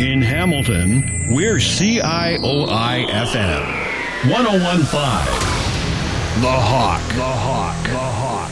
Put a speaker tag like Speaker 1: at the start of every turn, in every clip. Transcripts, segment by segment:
Speaker 1: In Hamilton, we're CIOI-FM 101.5. The Hawk. The Hawk. The Hawk.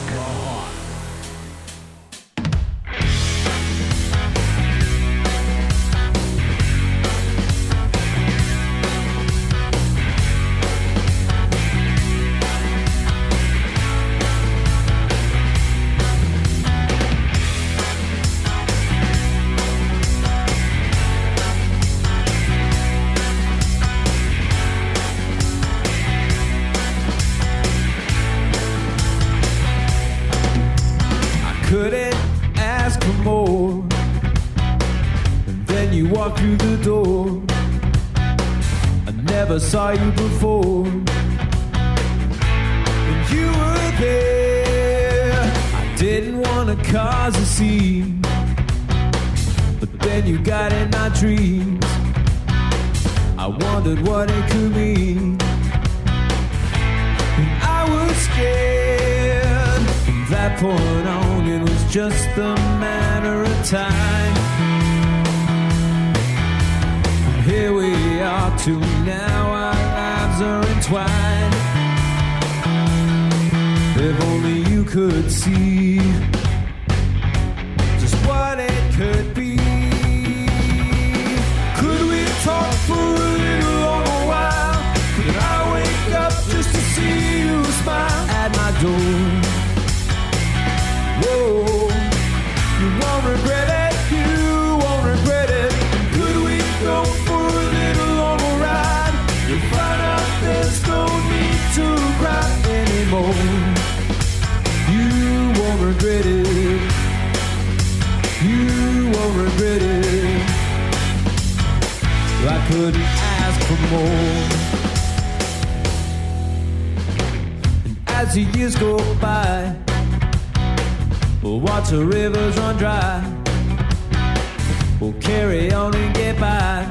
Speaker 2: Couldn't ask for more. And then you walked through the door. I never saw you before. And you were there. I didn't want to cause a scene, but then you got in my dreams. I wondered what it could mean. And I was scared. From that point on, it was just a matter of time. From here we are to now, our lives are entwined. If only you could see just what it could be. Could we talk for a little longer while? Could I wake up just to see you smile at my door? Whoa, you won't regret it, you won't regret it. Could we go for a little longer ride? You'll find out there's no need to cry anymore. You won't regret it, you won't regret it. I couldn't ask for more. And as the years go by, we'll watch the rivers run dry. We'll carry on and get by.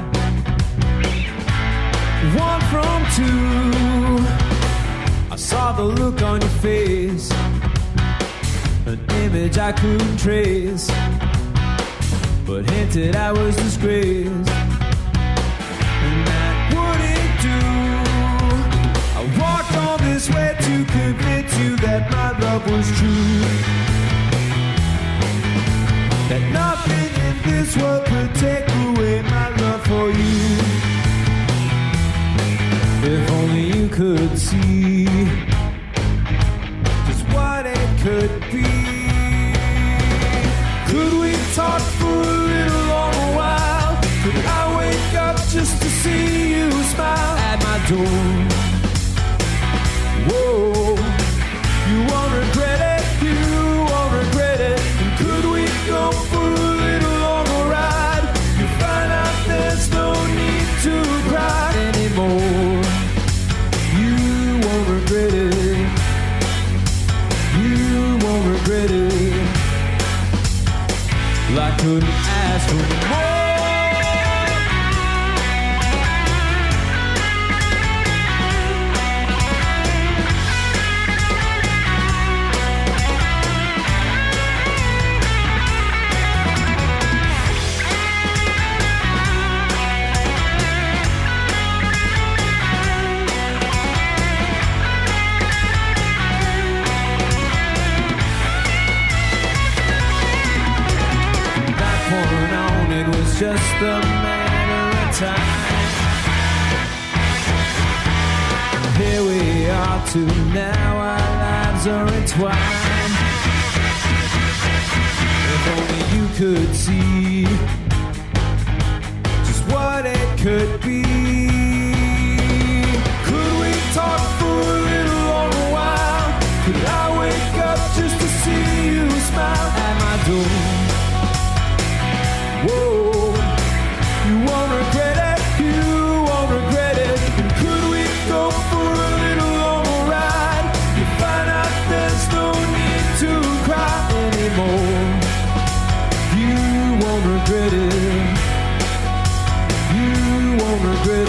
Speaker 2: One from two, I saw the look on your face, an image I couldn't trace, but hinted I was disgraced. And that wouldn't do. I walked all this way to convince you that my love was true, that nothing in this world could take away my love for you. If only you could see just what it could be. Could we talk for a little longer while? Could I wake up just to see you smile at my door? Whoa, you won't regret it, you won't regret it. And could we go for a little longer ride? You'll find out there's no need to cry anymore. You won't regret it, you won't regret it. I couldn't ask for more. Just a matter of time. Here we are to now, our lives are entwined. If only you could see just what it could be. Could we talk for a little longer while? Could I wake up just to see you smile at my door? Whoa, you won't regret it, you won't regret it. And could we go for a little longer ride? You find out there's no need to cry anymore. You won't regret it, you won't regret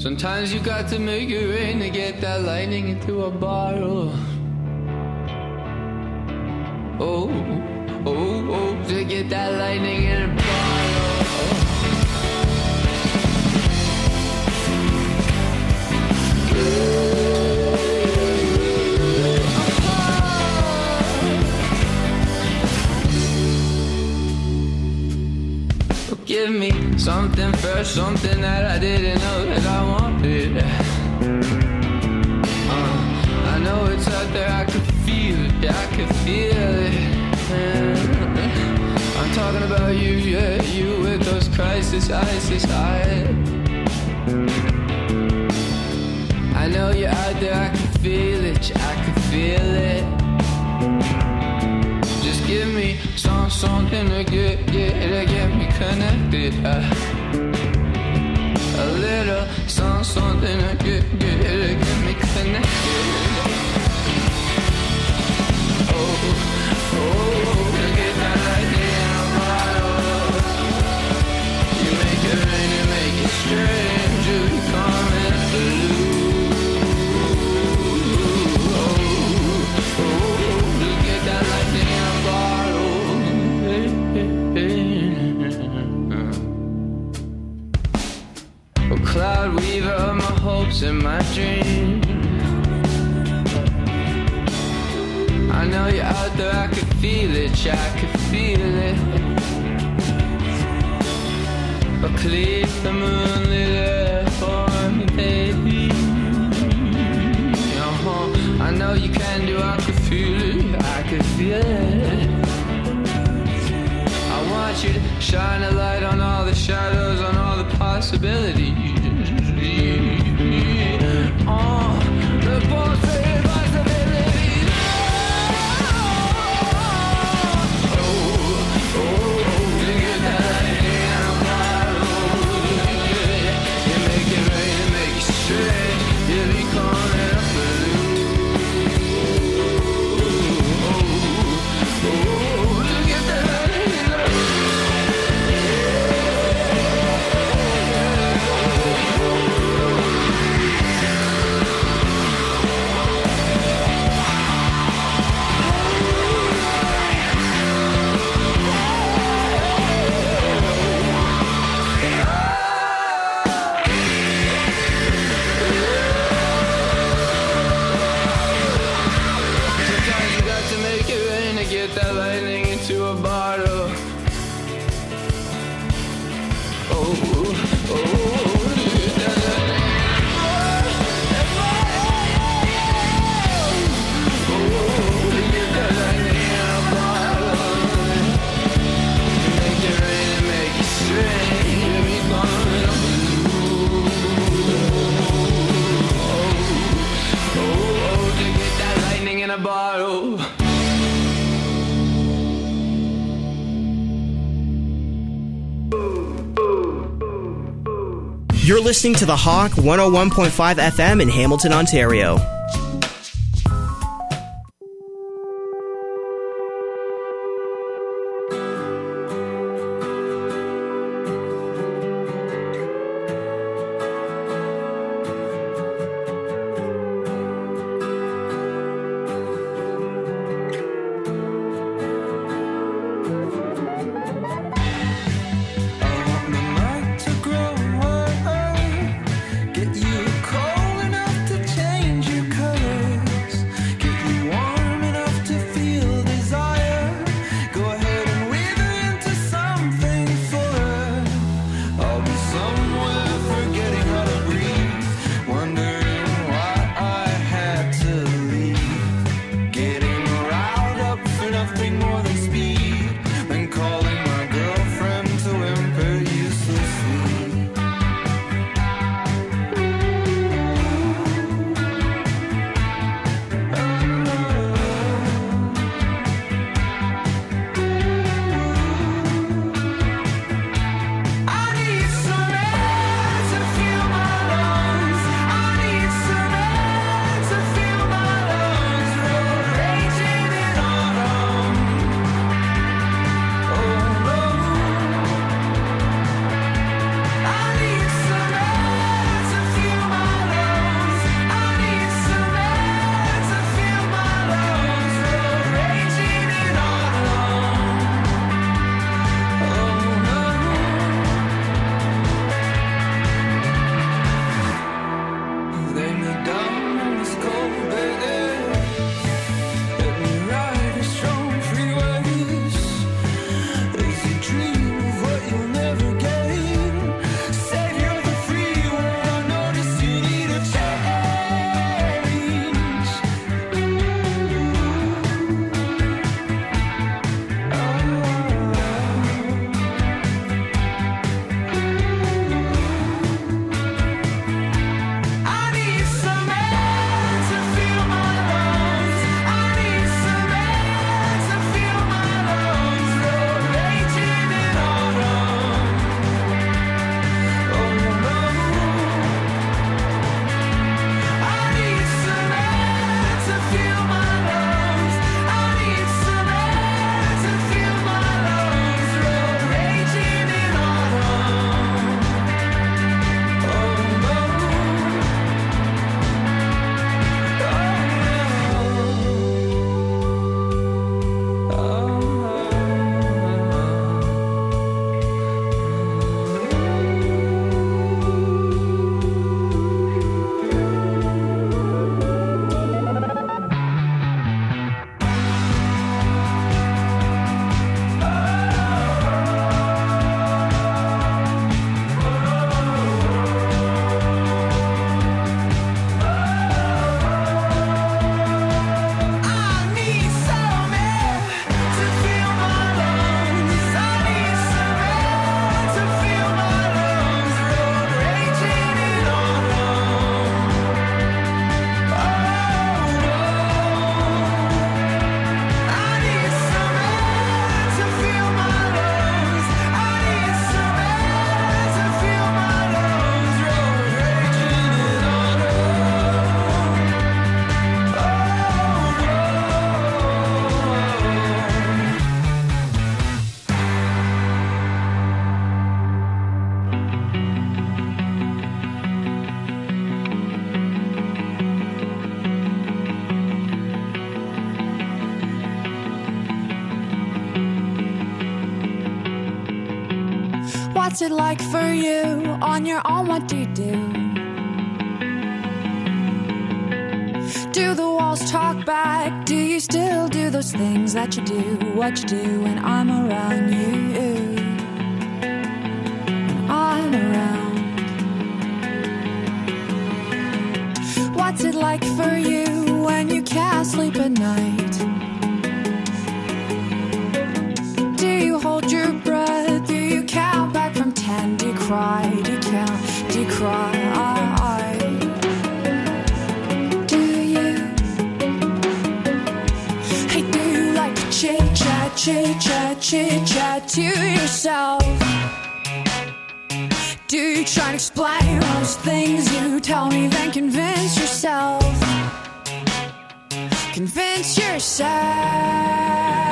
Speaker 3: Sometimes you got to make it rain to get that lightning into a bottle. Oh, oh, oh, to get that lightning in a bottle. Give me something first, something that I didn't know that I wanted. I know it's out there, I can feel it, I can feel it. I'm talking about you, yeah, you with those crisis eyes. I know you're out there, I can feel it, I can feel it. Just give me something to get me connected. A little something to get me connected. Oh, to get that lightning in a bottle. You make it rain, you make it strange, you come in blue. Oh, to get that lightning in a bottle. Oh, cloud weaver of my hopes and my dreams. I know you're out there, I can feel it, yeah, I can feel it. But clear the moonlit for me, baby. I know you can do, I can feel it, I can feel it. I want you to shine a light on all the shadows, on all the possibilities. Oh, the possibilities.
Speaker 4: You're listening to The Hawk 101.5 FM in Hamilton, Ontario.
Speaker 2: Get you cold enough to change your color.
Speaker 5: What's it like for you on your own? What do you do? Do the walls talk back? Do you still do those things that you do? What you do when I'm around you? When I'm around. What's it like for you when you can't sleep at night? Do you hold your breath? Do you count back from 10? Do you cry? Do you count? Do you cry? Do you? Hey, do you like to chit-chat, chit-chat, chit-chat to yourself? Do you try to explain those things you tell me, then convince yourself? Convince yourself.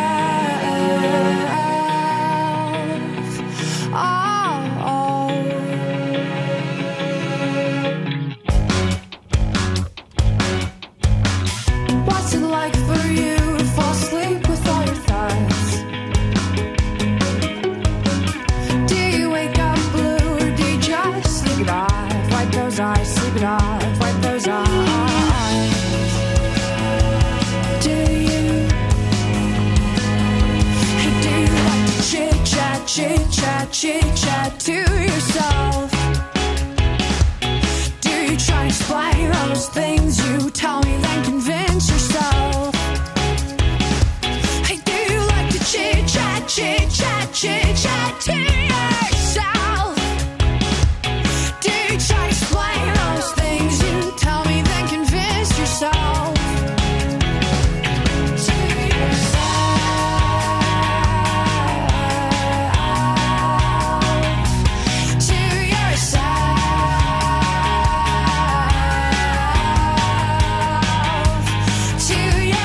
Speaker 5: What's it like for you to fall asleep with all your thoughts? Do you wake up blue or do you just sleep it off? Wipe those eyes, sleep it off, wipe those eyes. Do you? Hey, do you like to chit-chat, chit-chat, chit-chat to yourself? Do you try to explain those things you tell me, then convince yourself? Hey, do you like to chit-chat, chit-chat, chit-chat to yourself? Do you try to explain those things you tell me, then convince yourself? To yourself. To yourself. To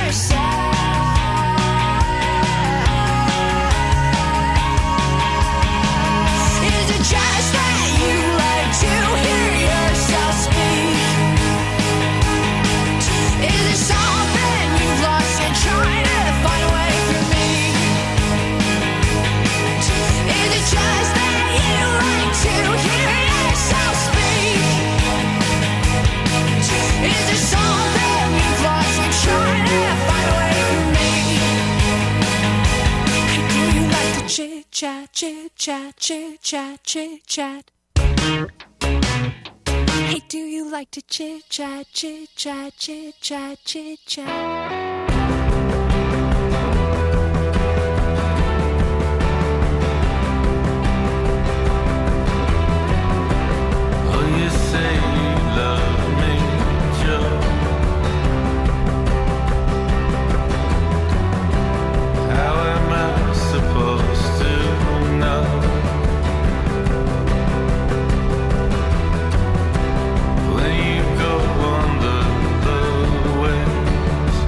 Speaker 5: yourself. Is it just that you like to hear yourself speak? Is it something you've lost and trying to find away from me? Is it just that you like to hear yourself speak? Is there something you've lost and trying to find away from me? Hey, do you like to chit-chat, chit-chat, chit-chat, chit-chat? Hey, do you like to chit-chat, chit-chat, chit-chat, chit-chat?
Speaker 3: Oh, you say you love me, Joe. How am I supposed to know? When you go under the waves,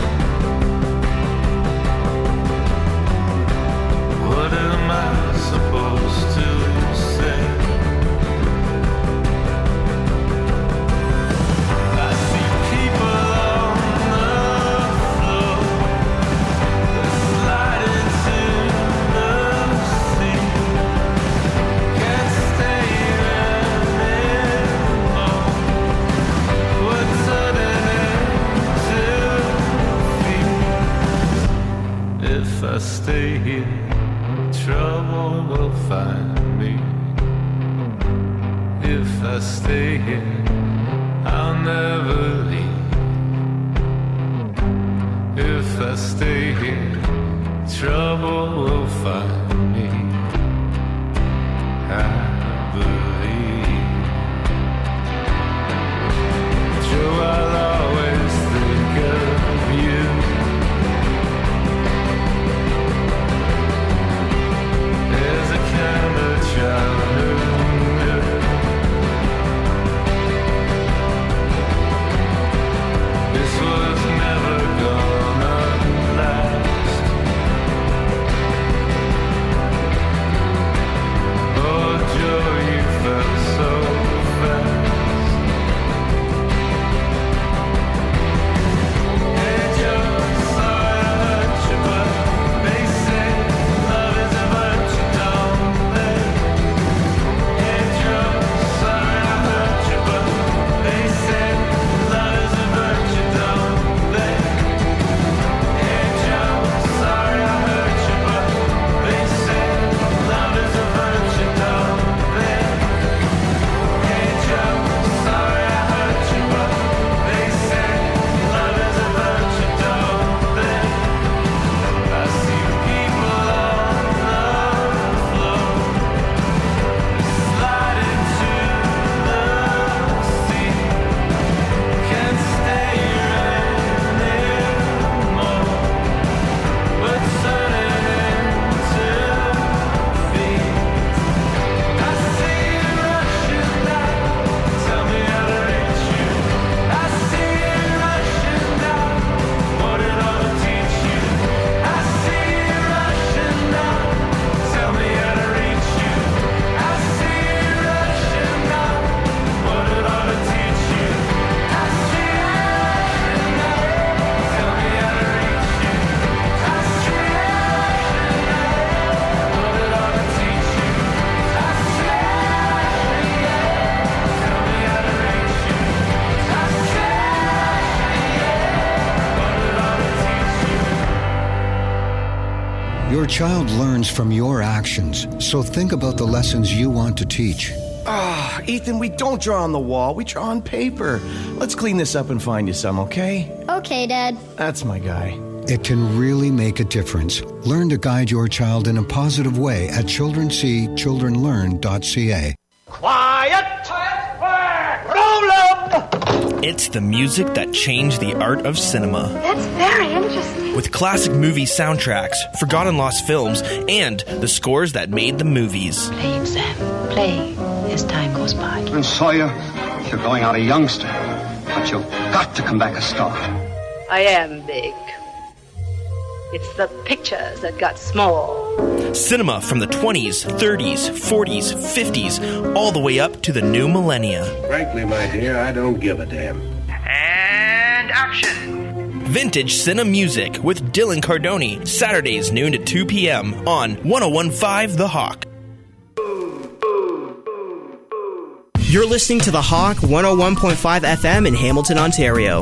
Speaker 3: what am I supposed to say? I see people on the floor that slide into the sea. Can't stay there anymore. What's turning into feet? If I stay here, trouble will find me. If I stay here, I'll never leave. If I stay here, trouble will find me. I believe. Joe, I'll always think of you. There's a kind of childhood
Speaker 6: Your child learns from your actions, so think about the lessons you want to teach.
Speaker 7: Ethan, we don't draw on the wall. We draw on paper. Let's clean this up and find you some, okay?
Speaker 8: Okay, Dad.
Speaker 7: That's my guy.
Speaker 6: It can really make a difference. Learn to guide your child in a positive way at childrenseechildrenlearn.ca.
Speaker 9: Quiet! Roll up!
Speaker 10: It's the music that changed the art of cinema.
Speaker 8: That's very interesting.
Speaker 10: With classic movie soundtracks, forgotten lost films, and the scores that made the movies.
Speaker 11: Play it, Sam. Play as time goes by.
Speaker 12: And Sawyer, you're going out a youngster, but you've got to come back a star.
Speaker 11: I am big. It's the pictures that got small.
Speaker 10: Cinema from the 20s, 30s, 40s, 50s, all the way up to the new millennia.
Speaker 13: Frankly, my dear, I don't give a damn.
Speaker 9: And action!
Speaker 10: Vintage Cine Music with Dylan Cardoni, Saturdays noon to 2 p.m. on 101.5 The Hawk.
Speaker 4: You're listening to The Hawk 101.5 FM in Hamilton, Ontario.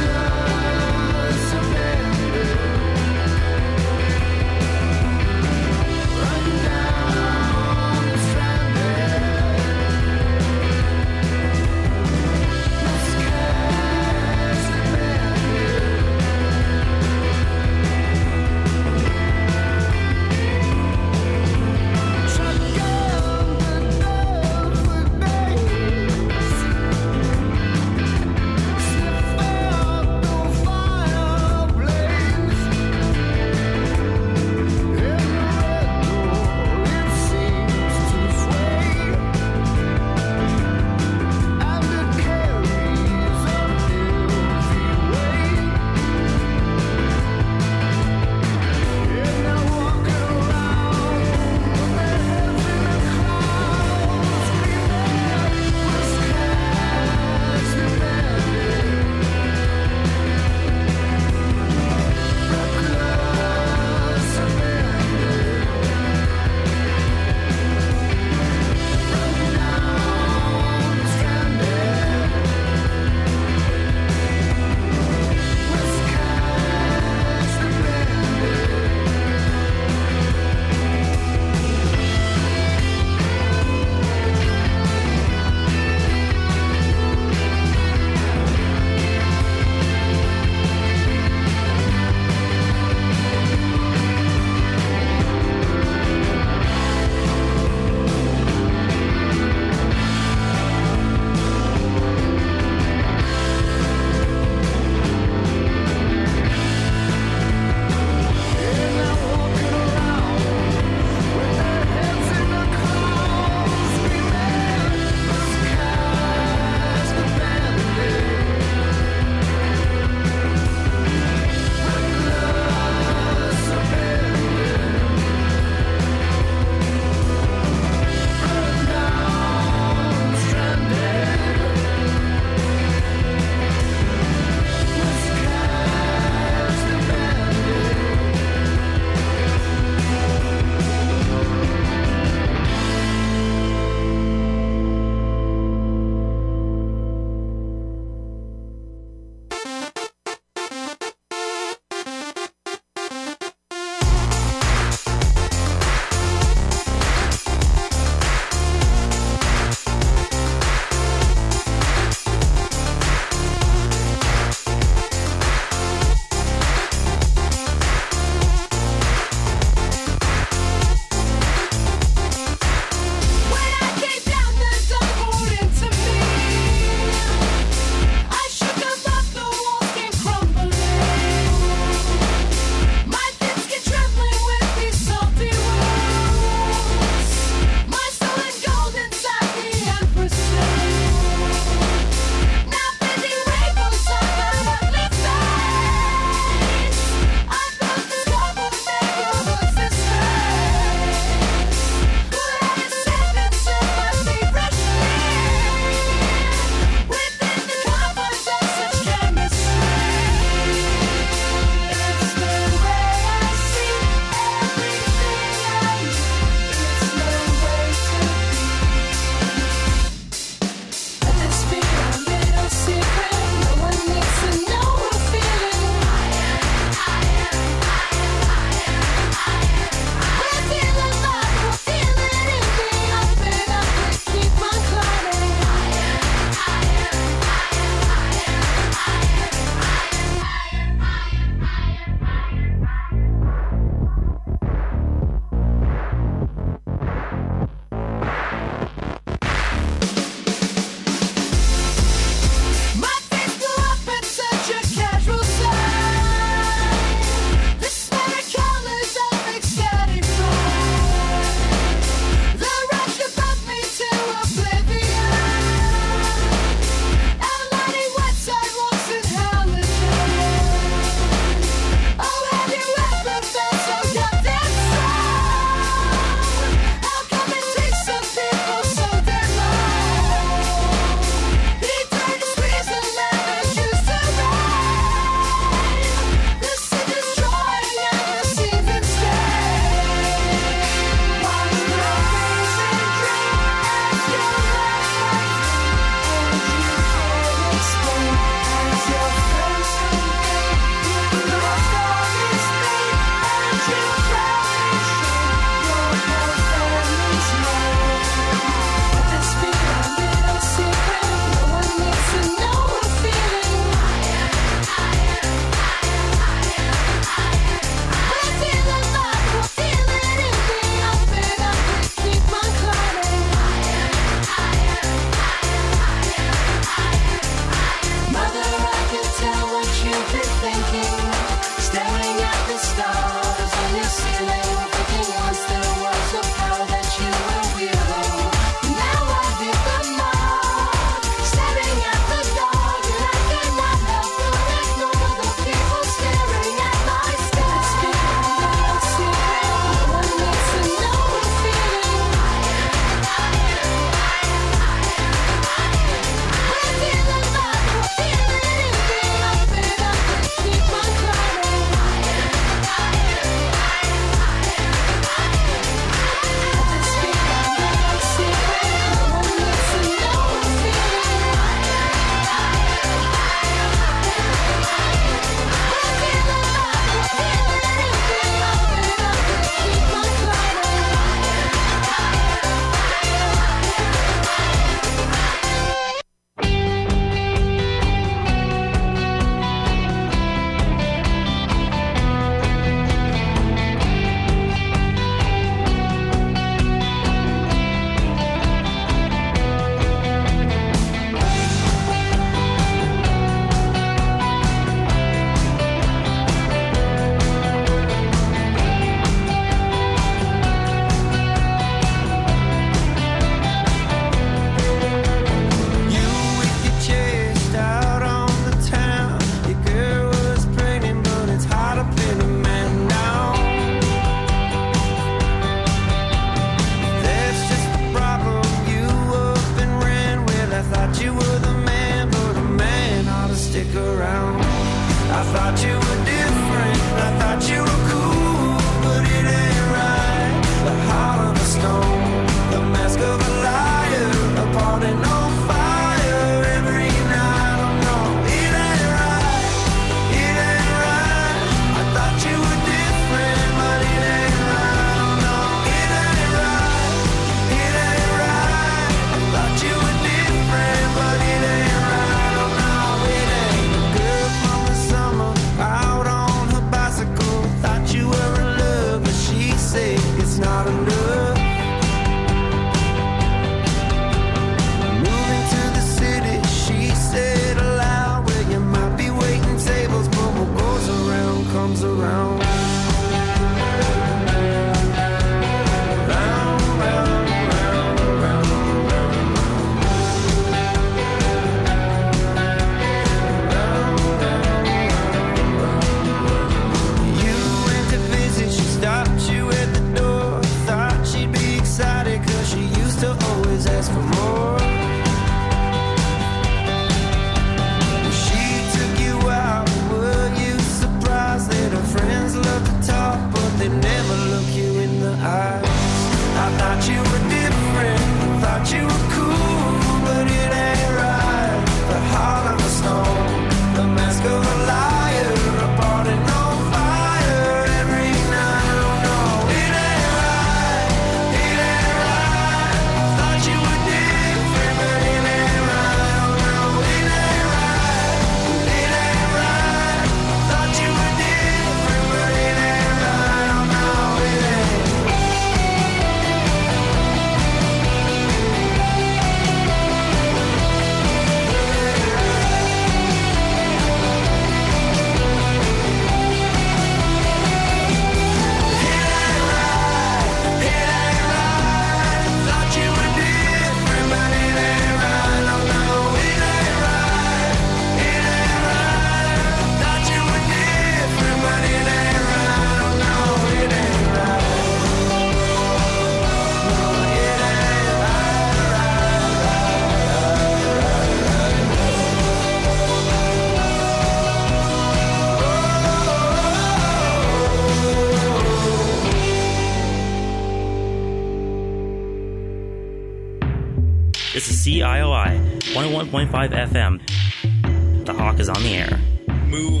Speaker 14: This is CIOI 101.5 FM. The Hawk is on the air.
Speaker 10: Move.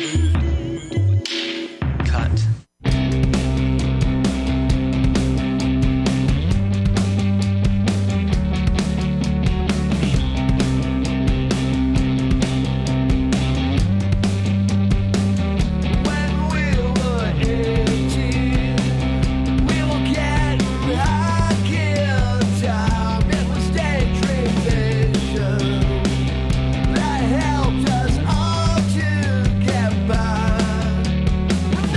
Speaker 14: Cut.
Speaker 2: Helped us all to get by.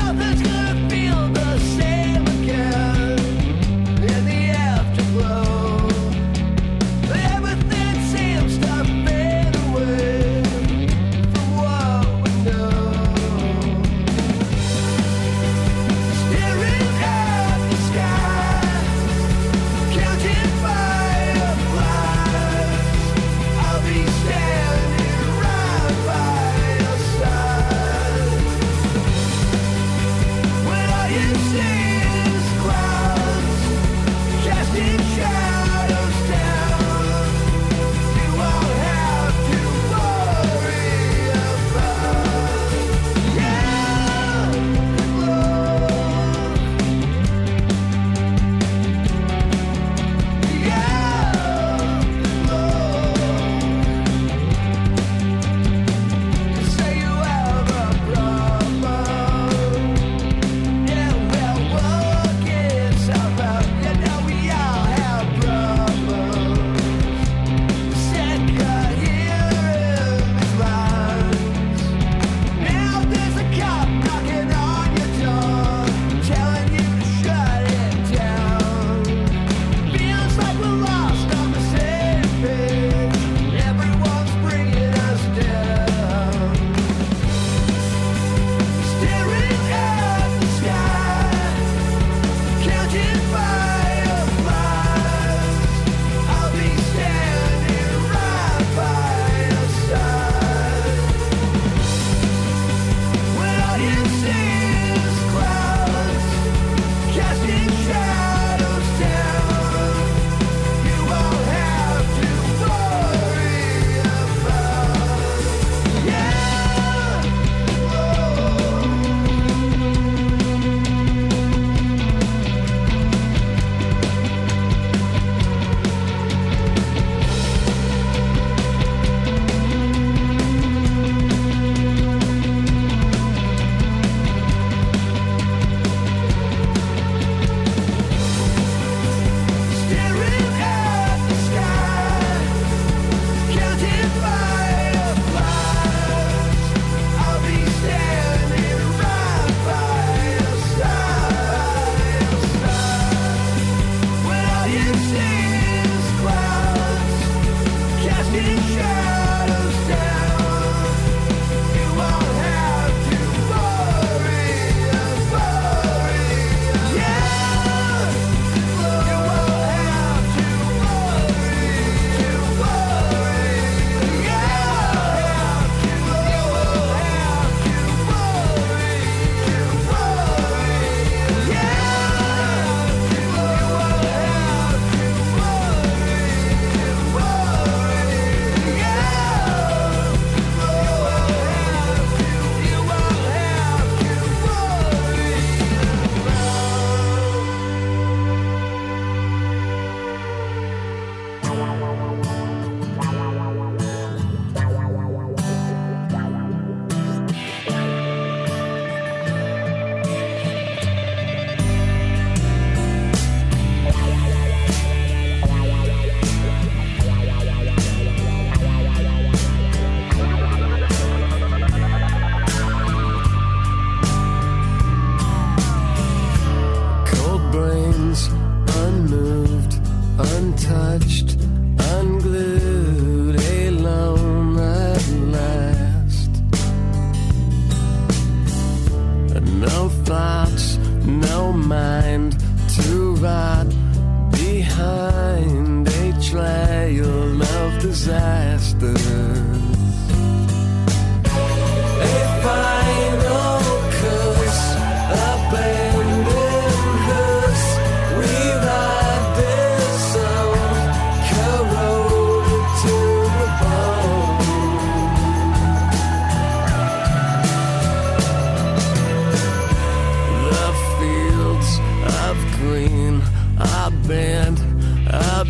Speaker 2: Road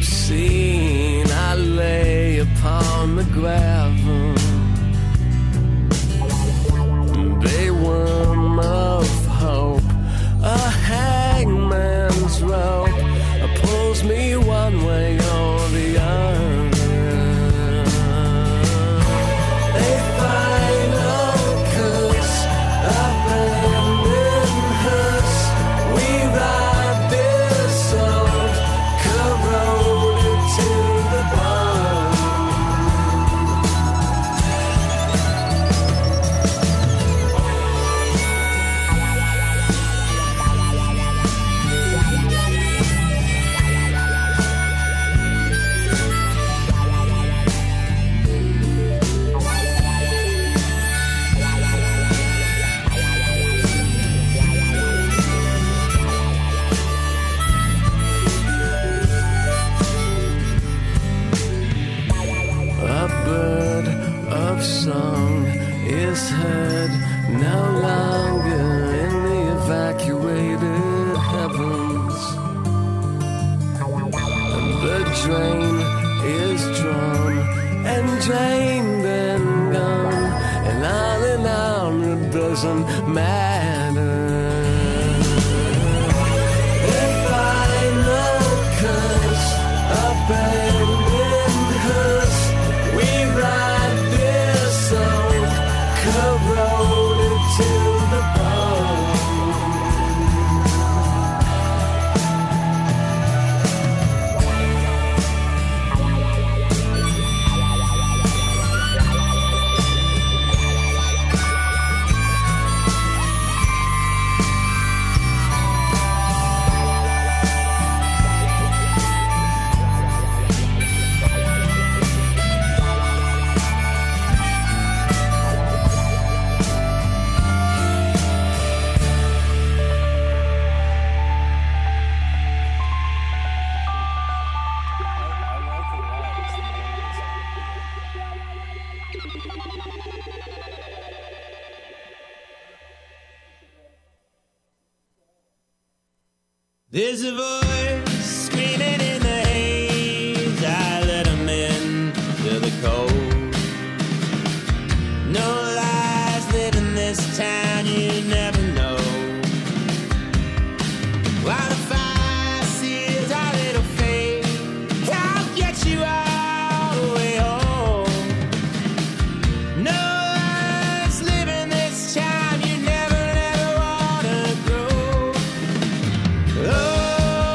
Speaker 2: seen, I lay upon the gravel, a worm of hope, a hangman's rope pulls me one way or the other. A final curse, abandoned hearse, we ride this old corroded to the bone. Song is heard no longer in the evacuated heavens, and the drain is drawn and drained and gone, and on and on it doesn't matter. If I know curse, abandoned hearse, we ride corroded to the bone.
Speaker 15: There's a voice screaming in the haze. I let him in to the cold. No lies live in this town, you never know. While the fire seals our little fate, I'll get you all the way home. No lies live in this town, you never wanna grow. Oh,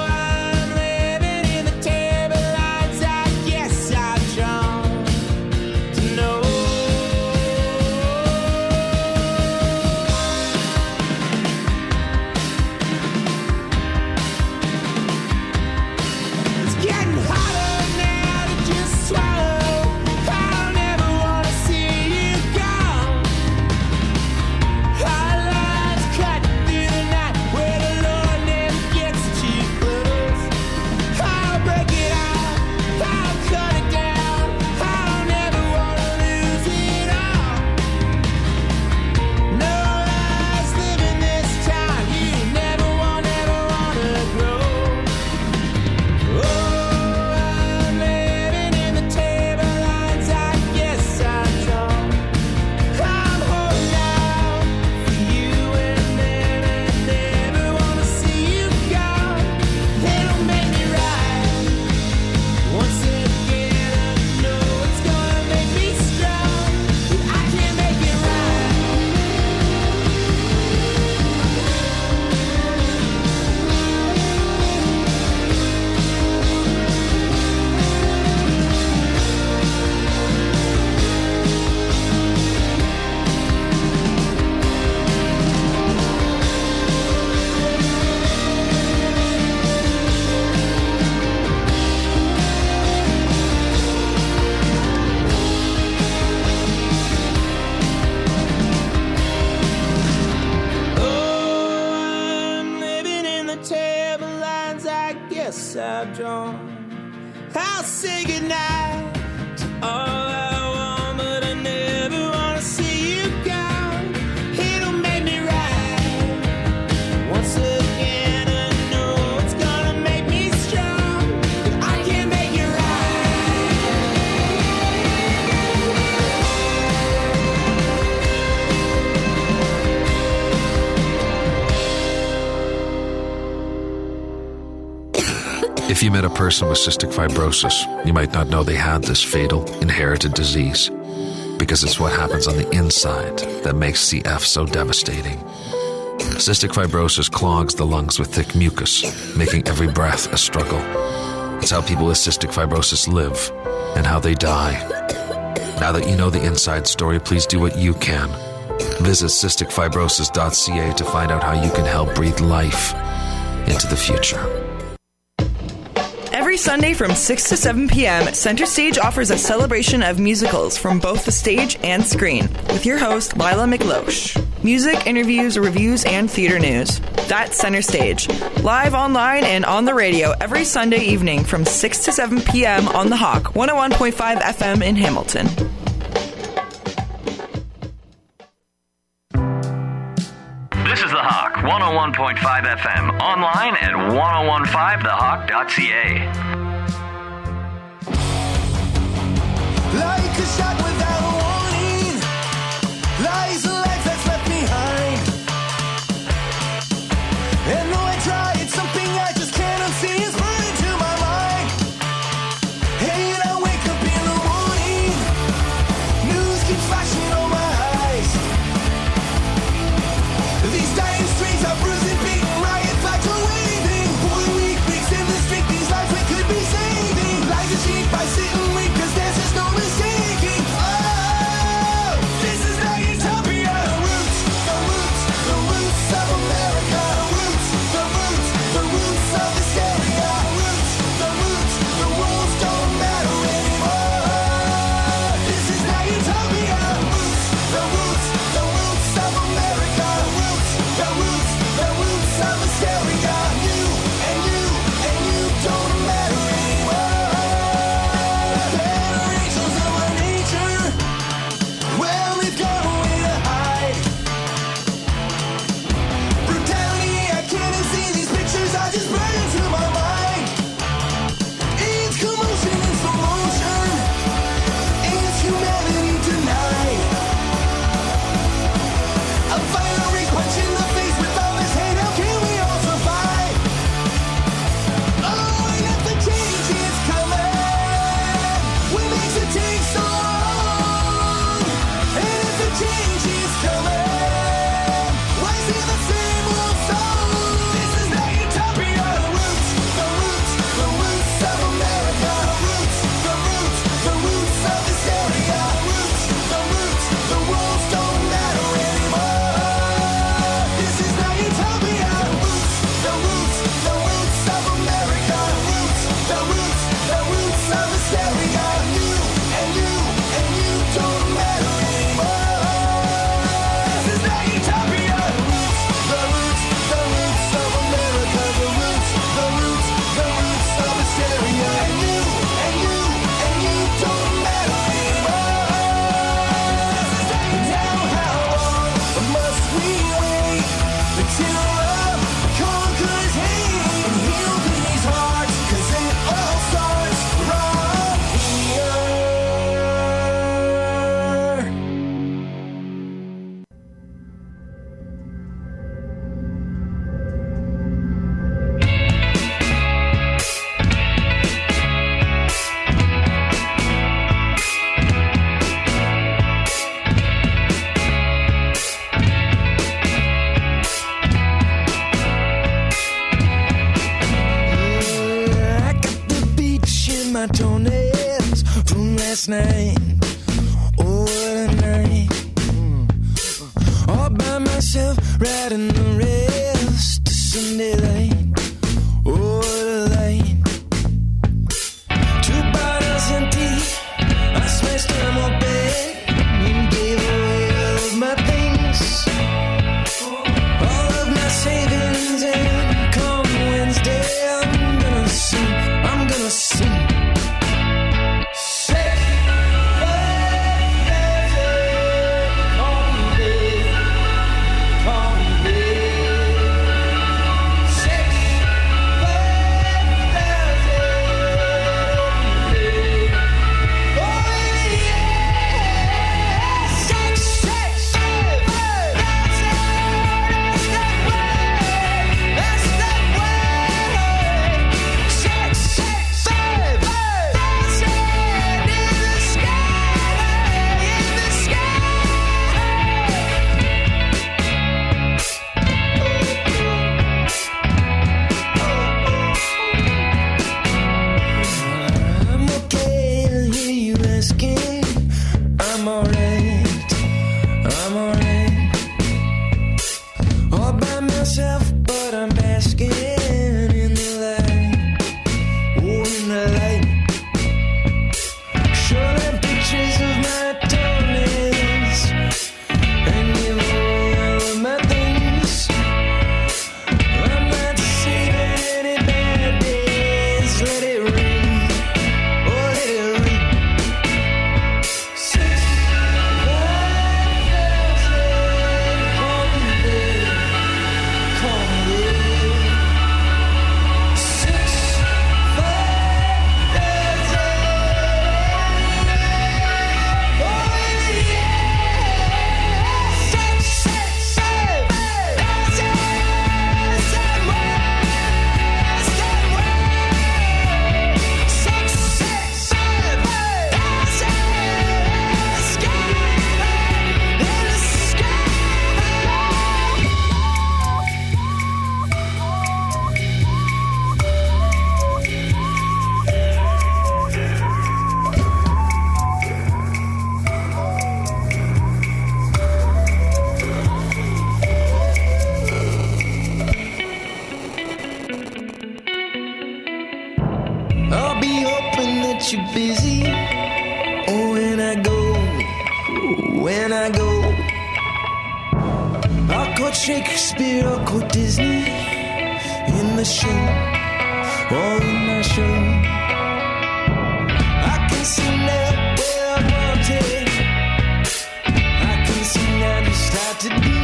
Speaker 15: guess I've drawn. I'll say goodnight to all I want, but I never want to see you gone. It'll make me right once again. I know it's gonna make me strong, but I can't make
Speaker 16: If you met a person with cystic fibrosis, you might not know they had this fatal, inherited disease, because it's what happens on the inside that makes CF so devastating. Cystic fibrosis clogs the lungs with thick mucus, making every breath a struggle. It's how people with cystic fibrosis live and how they die. Now that you know the inside story, please do what you can. Visit cysticfibrosis.ca to find out how you can help breathe life into the future.
Speaker 17: Every Sunday from 6 to 7 p.m., Center Stage offers a celebration of musicals from both the stage and screen with your host, Lila McLosh. Music, interviews, reviews, and theater news. That's Center Stage. Live online and on the radio every Sunday evening from 6 to 7 p.m. on The Hawk, 101.5 FM in Hamilton.
Speaker 18: This is The Hawk, 101.5 FM, online at 1015thehawk.ca.
Speaker 15: Like a shot without a warning, lies a life that's left behind. And though I try, it's something I just can't unsee. It's burning to my mind. Hey, and I wake up in the morning, news keeps flashing on my eyes. These dying streets are bruising, beaten, riot flags are waving. Holy weak weeks in the street, these lives we could be saving. Lives are cheap by sitting weak, cause there's just no mistaking. Oh, this is the utopia. The roots of America. The roots of hysteria. The rules don't matter anymore. This is the utopia. The roots of America. The roots of hysteria. You and you don't matter anymore. Generations of our nature, well, they've gone away to hide. Brutality, I can't see these pictures, I just burn into my mind. It's commotion in slow motion, it's humanity denied. A fiery punch in the face with all this hate, how can we all survive? Oh, and if the change is coming, what makes it take so long? And if the change is coming, why is it the same old song? This is the utopia. The roots of America. The roots of hysteria. The rules don't matter anymore. This is the utopia. The roots of America. The roots of hysteria. You and you don't matter anymore. This is the utopia. The roots of America. The roots of hysteria. And you don't matter anymore. Now how long must we wait until love conquers hate and heal these hearts? 'Cause it all starts right here. I got the beach in my toenails from last night. Oh, what a night. All by myself, riding the rails to Sunday light. Oh, what a light. 2 bottles empty, I smashed them open and gave away all of my things. All of my savings, and come Wednesday, I'm gonna sing. Say, call me babe. you busy. Oh, when I go, I caught Shakespeare, I caught Disney in the show, or in my show. I can see now where I wanted. I can see now just how to be.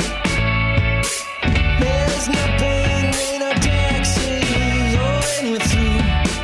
Speaker 15: There's no pain in our taxes, or when we're through.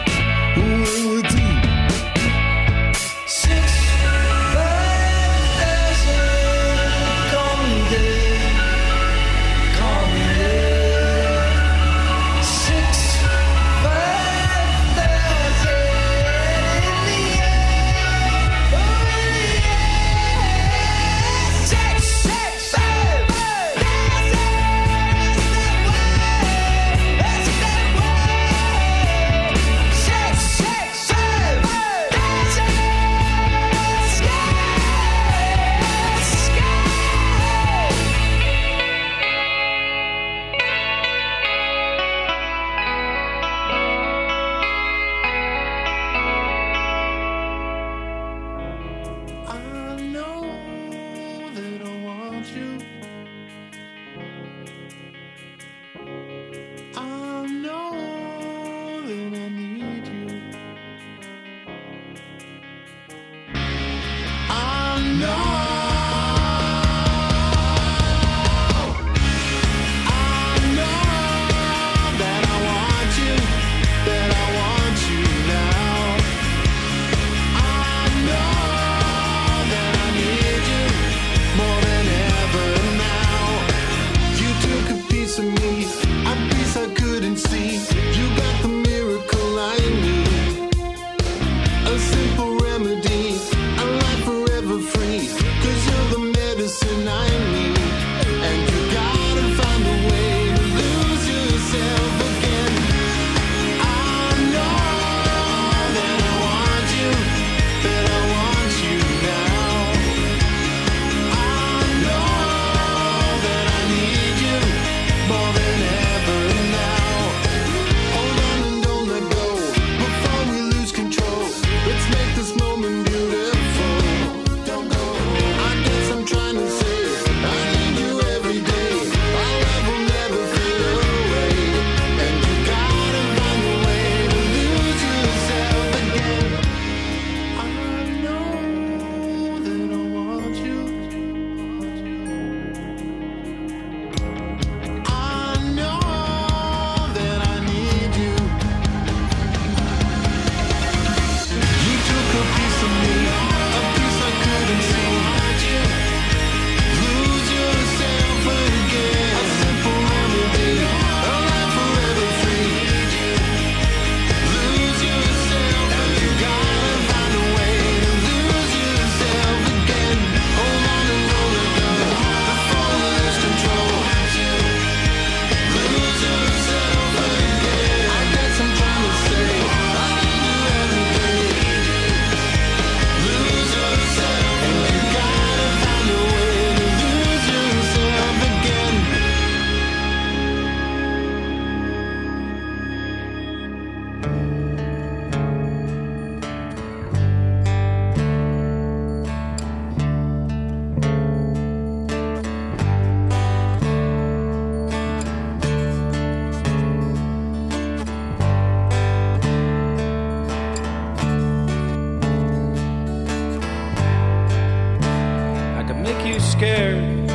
Speaker 2: scared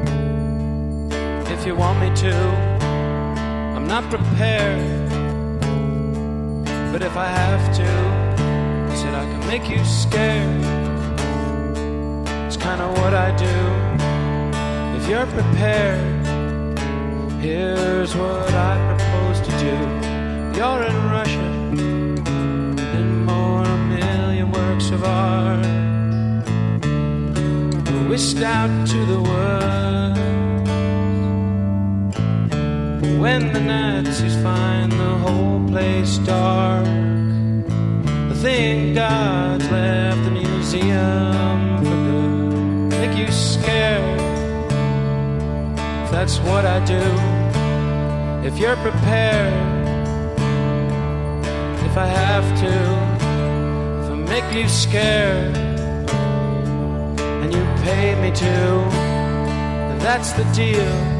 Speaker 2: if you want me to. I'm not prepared, but if I have to, I said I can make you scared. It's kind of what I do. If you're prepared, here's what I propose to do. You're in Russia, and more a million works of art whisked out to the world. When the Nazis find the whole place dark, I think God's left the museum for good. Make you scared, if that's what I do. If you're prepared, if I have to, make you scared, and you pay me to. That's the deal.